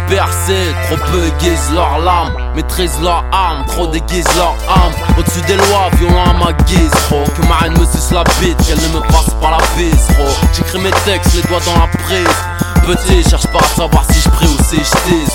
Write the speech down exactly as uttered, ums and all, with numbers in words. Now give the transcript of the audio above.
percés, trop peu aiguisent leurs lames, maîtrisent leurs armes, trop déguisent leurs âmes. Au-dessus des lois, violent à ma guise, gros. Que ma haine me suce la bite, qu'elle ne me passe pas la bise, gros. J'écris mes textes, les doigts dans la prise. Petit, cherche pas à savoir si je prie ou si je tease.